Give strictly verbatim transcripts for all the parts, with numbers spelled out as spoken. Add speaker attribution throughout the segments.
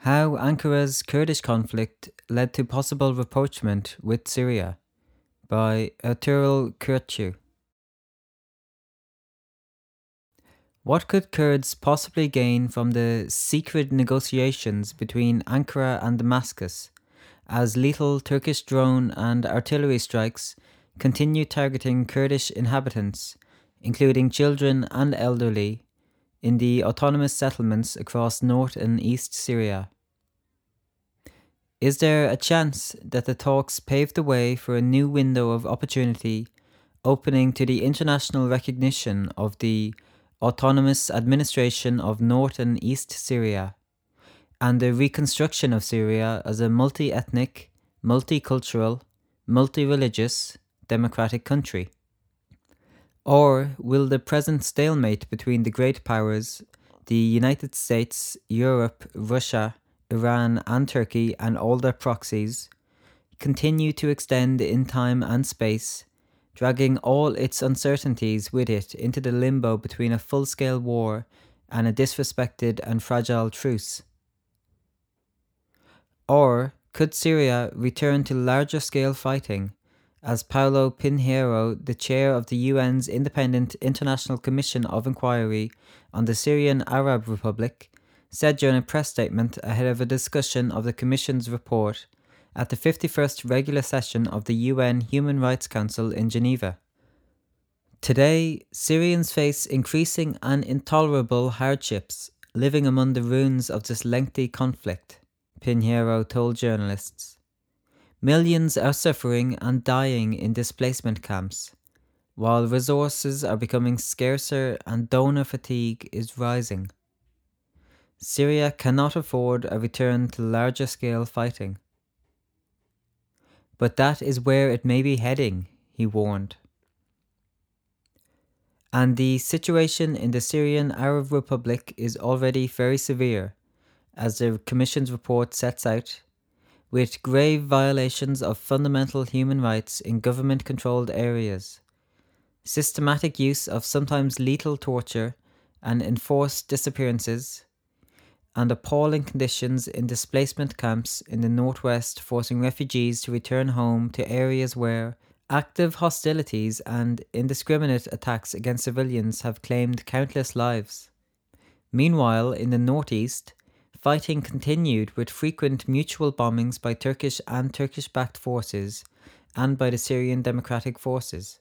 Speaker 1: How Ankara's Kurdish conflict led to possible rapprochement with Syria by Ertuğrul Kürtçü. What could Kurds possibly gain from the secret negotiations between Ankara and Damascus, as lethal Turkish drone and artillery strikes continue targeting Kurdish inhabitants, including children and elderly, in the autonomous settlements across north and east Syria? Is there a chance that the talks pave the way for a new window of opportunity, opening to the international recognition of the autonomous administration of North and East Syria, and the reconstruction of Syria as a multi-ethnic, multicultural, multi-religious, democratic country? Or will the present stalemate between the great powers, the United States, Europe, Russia, Iran and Turkey and all their proxies, continue to extend in time and space, dragging all its uncertainties with it into the limbo between a full-scale war and a disrespected and fragile truce? Or could Syria return to larger-scale fighting, as Paulo Pinheiro, the chair of the U N's Independent International Commission of Inquiry on the Syrian Arab Republic, said during a press statement ahead of a discussion of the Commission's report at the fifty-first regular session of the U N Human Rights Council in Geneva. Today, Syrians face increasing and intolerable hardships living among the ruins of this lengthy conflict, Pinheiro told journalists. Millions are suffering and dying in displacement camps, while resources are becoming scarcer and donor fatigue is rising. Syria cannot afford a return to larger scale fighting. But that is where it may be heading, he warned. And the situation in the Syrian Arab Republic is already very severe, as the Commission's report sets out, with grave violations of fundamental human rights in government-controlled areas, systematic use of sometimes lethal torture and enforced disappearances, and appalling conditions in displacement camps in the northwest, forcing refugees to return home to areas where active hostilities and indiscriminate attacks against civilians have claimed countless lives. Meanwhile, in the northeast, fighting continued with frequent mutual bombings by Turkish and Turkish-backed forces and by the Syrian Democratic Forces.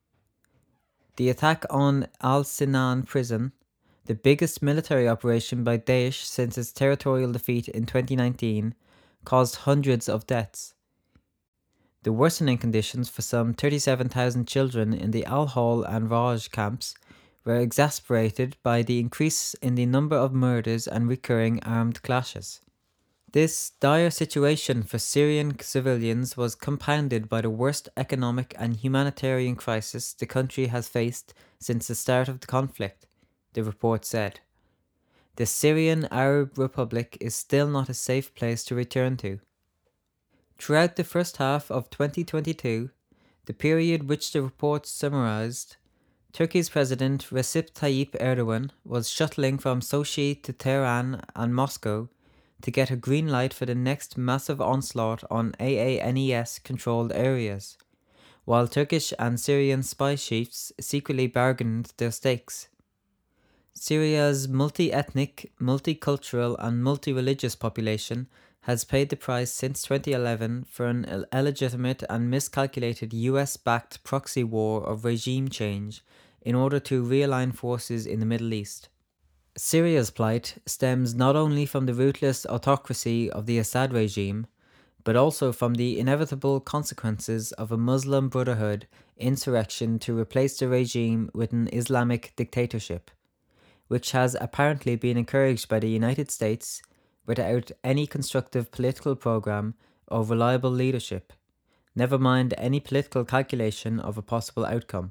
Speaker 1: The attack on Al-Sinan prison, the biggest military operation by Daesh since its territorial defeat in twenty nineteen, caused hundreds of deaths. The worsening conditions for some thirty-seven thousand children in the Al-Hol and Raj camps were exacerbated by the increase in the number of murders and recurring armed clashes. This dire situation for Syrian civilians was compounded by the worst economic and humanitarian crisis the country has faced since the start of the conflict, the report said. The Syrian Arab Republic is still not a safe place to return to. Throughout the first half of twenty twenty-two, the period which the report summarized, Turkey's President Recep Tayyip Erdogan was shuttling from Sochi to Tehran and Moscow to get a green light for the next massive onslaught on A A N E S-controlled areas, while Turkish and Syrian spy chiefs secretly bargained their stakes. Syria's multi-ethnic, multicultural and multi-religious population has paid the price since twenty eleven for an illegitimate and miscalculated U S-backed proxy war of regime change in order to realign forces in the Middle East. Syria's plight stems not only from the ruthless autocracy of the Assad regime, but also from the inevitable consequences of a Muslim Brotherhood insurrection to replace the regime with an Islamic dictatorship, which has apparently been encouraged by the United States without any constructive political program or reliable leadership, never mind any political calculation of a possible outcome.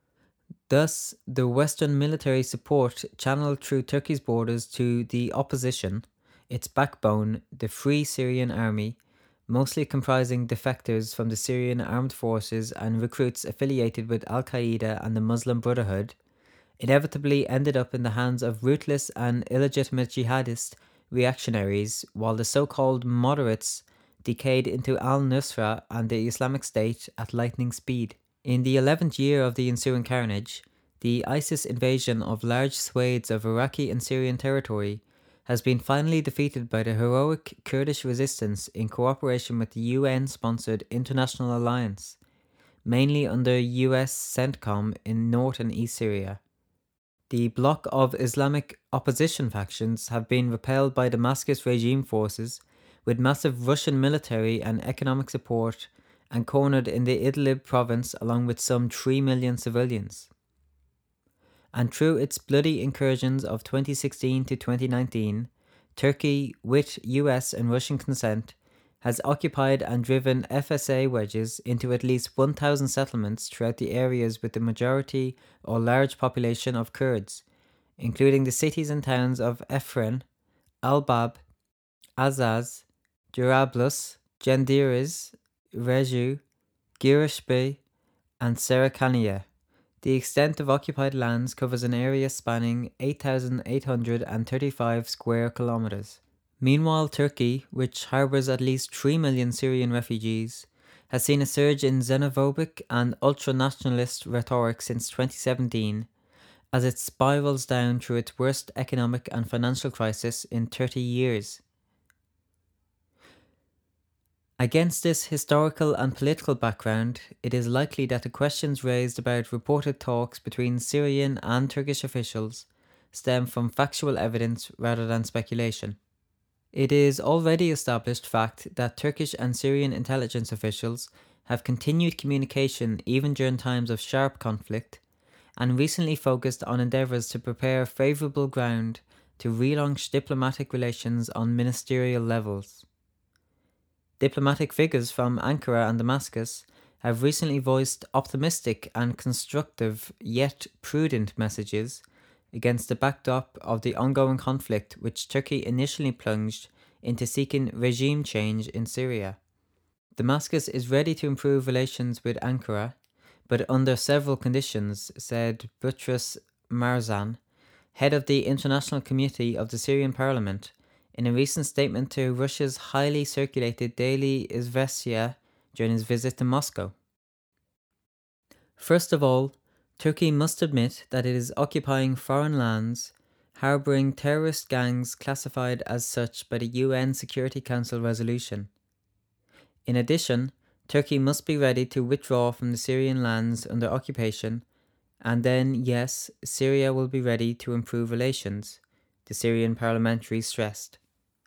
Speaker 1: Thus, the Western military support channeled through Turkey's borders to the opposition, its backbone, the Free Syrian Army, mostly comprising defectors from the Syrian armed forces and recruits affiliated with Al-Qaeda and the Muslim Brotherhood, inevitably ended up in the hands of ruthless and illegitimate jihadists reactionaries, while the so-called moderates decayed into al-Nusra and the Islamic State at lightning speed. In the eleventh year of the ensuing carnage, the ISIS invasion of large swathes of Iraqi and Syrian territory has been finally defeated by the heroic Kurdish resistance in cooperation with the U N-sponsored International Alliance, mainly under U S CENTCOM in North and East Syria. The bloc of Islamic opposition factions have been repelled by Damascus regime forces with massive Russian military and economic support and cornered in the Idlib province along with some three million civilians. And through its bloody incursions of twenty sixteen to twenty nineteen, Turkey, with U S and Russian consent, has occupied and driven F S A wedges into at least one thousand settlements throughout the areas with the majority or large population of Kurds, including the cities and towns of Afrin, Al-Bab, Azaz, Jarablus, Gendiriz, Reju, Girishbi, and Serakaniye. The extent of occupied lands covers an area spanning eight thousand eight hundred thirty-five square kilometers. Meanwhile, Turkey, which harbors at least three million Syrian refugees, has seen a surge in xenophobic and ultra-nationalist rhetoric since twenty seventeen, as it spirals down through its worst economic and financial crisis in thirty years. Against this historical and political background, it is likely that the questions raised about reported talks between Syrian and Turkish officials stem from factual evidence rather than speculation. It is already established fact that Turkish and Syrian intelligence officials have continued communication even during times of sharp conflict, and recently focused on endeavours to prepare favourable ground to relaunch diplomatic relations on ministerial levels. Diplomatic figures from Ankara and Damascus have recently voiced optimistic and constructive yet prudent messages against the backdrop of the ongoing conflict which Turkey initially plunged into seeking regime change in Syria. Damascus is ready to improve relations with Ankara, but under several conditions, said Butros Marzan, head of the International Committee of the Syrian Parliament, in a recent statement to Russia's highly circulated daily Izvestia during his visit to Moscow. First of all, Turkey must admit that it is occupying foreign lands, harbouring terrorist gangs classified as such by the U N Security Council resolution. In addition, Turkey must be ready to withdraw from the Syrian lands under occupation, and then, yes, Syria will be ready to improve relations, the Syrian parliamentary stressed.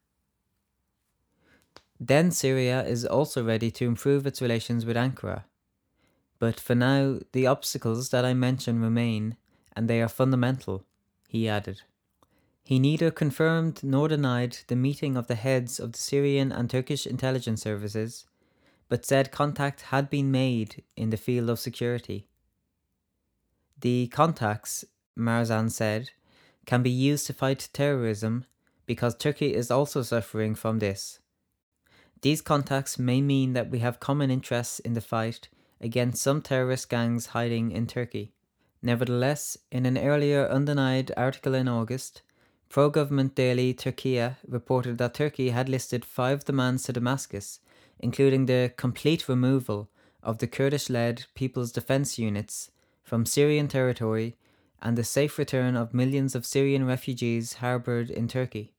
Speaker 1: Then Syria is also ready to improve its relations with Ankara. But for now, the obstacles that I mention remain, and they are fundamental, he added. He neither confirmed nor denied the meeting of the heads of the Syrian and Turkish intelligence services, but said contact had been made in the field of security. The contacts, Marzan said, can be used to fight terrorism because Turkey is also suffering from this. These contacts may mean that we have common interests in the fight against some terrorist gangs hiding in Turkey. Nevertheless, in an earlier undenied article in August, pro-government daily Turkiye reported that Turkey had listed five demands to Damascus, including the complete removal of the Kurdish-led People's Defense Units from Syrian territory and the safe return of millions of Syrian refugees harboured in Turkey.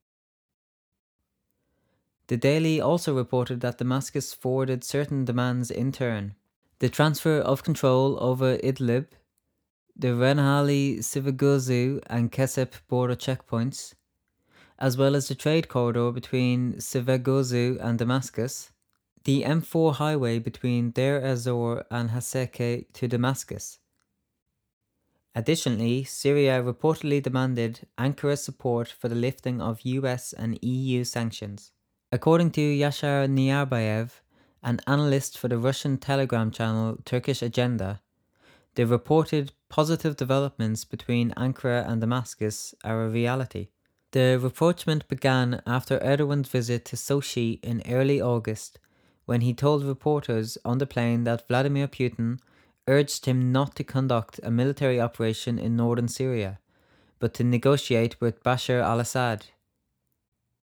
Speaker 1: The Daily also reported that Damascus forwarded certain demands in turn. The transfer of control over Idlib, the Renhali Sivagözu and Kesep border checkpoints, as well as the trade corridor between Sivagözu and Damascus, the M four highway between Deir ez-Zor and Haseke to Damascus. Additionally, Syria reportedly demanded Ankara's support for the lifting of U S and E U sanctions. According to Yashar Niyarbayev, an analyst for the Russian Telegram channel Turkish Agenda, the reported positive developments between Ankara and Damascus are a reality. The rapprochement began after Erdogan's visit to Sochi in early August, when he told reporters on the plane that Vladimir Putin urged him not to conduct a military operation in northern Syria, but to negotiate with Bashar al-Assad.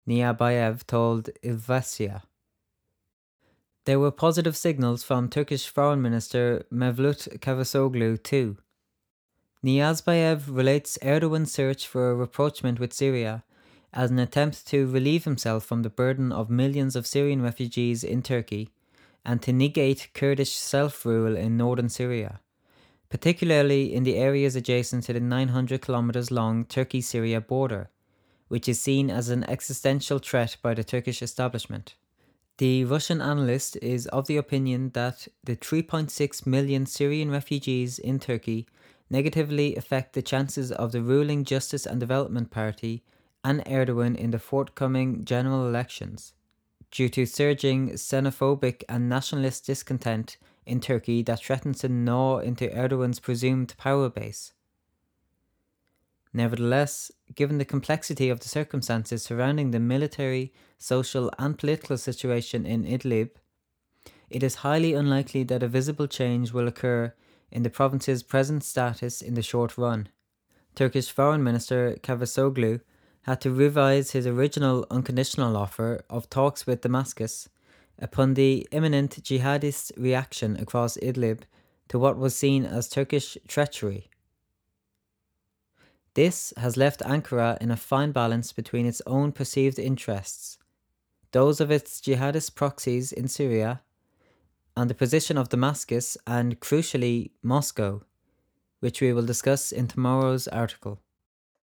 Speaker 1: Niyabayev told Ilvesya. There were positive signals from Turkish Foreign Minister Mevlut Cavusoglu too. Niyazbayev relates Erdogan's search for a rapprochement with Syria as an attempt to relieve himself from the burden of millions of Syrian refugees in Turkey and to negate Kurdish self-rule in northern Syria, particularly in the areas adjacent to the nine hundred kilometers long Turkey-Syria border, which is seen as an existential threat by the Turkish establishment. The Russian analyst is of the opinion that the three point six million Syrian refugees in Turkey negatively affect the chances of the ruling Justice and Development Party and Erdogan in the forthcoming general elections, due to surging xenophobic and nationalist discontent in Turkey that threatens to gnaw into Erdogan's presumed power base. Nevertheless, given the complexity of the circumstances surrounding the military, social and political situation in Idlib, it is highly unlikely that a visible change will occur in the province's present status in the short run. Turkish Foreign Minister Cavusoglu had to revise his original unconditional offer of talks with Damascus upon the imminent jihadist reaction across Idlib to what was seen as Turkish treachery. This has left Ankara in a fine balance between its own perceived interests, those of its jihadist proxies in Syria, and the position of Damascus and, crucially, Moscow, which we will discuss in tomorrow's article.